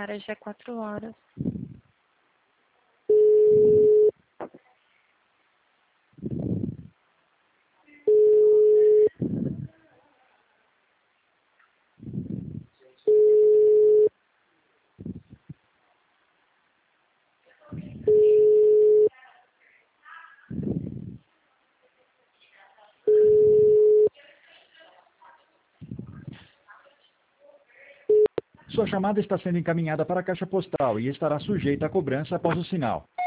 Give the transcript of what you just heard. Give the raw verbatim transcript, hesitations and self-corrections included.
cara, já é quatro horas. Sua chamada está sendo encaminhada para a caixa postal e estará sujeita a cobrança após o sinal.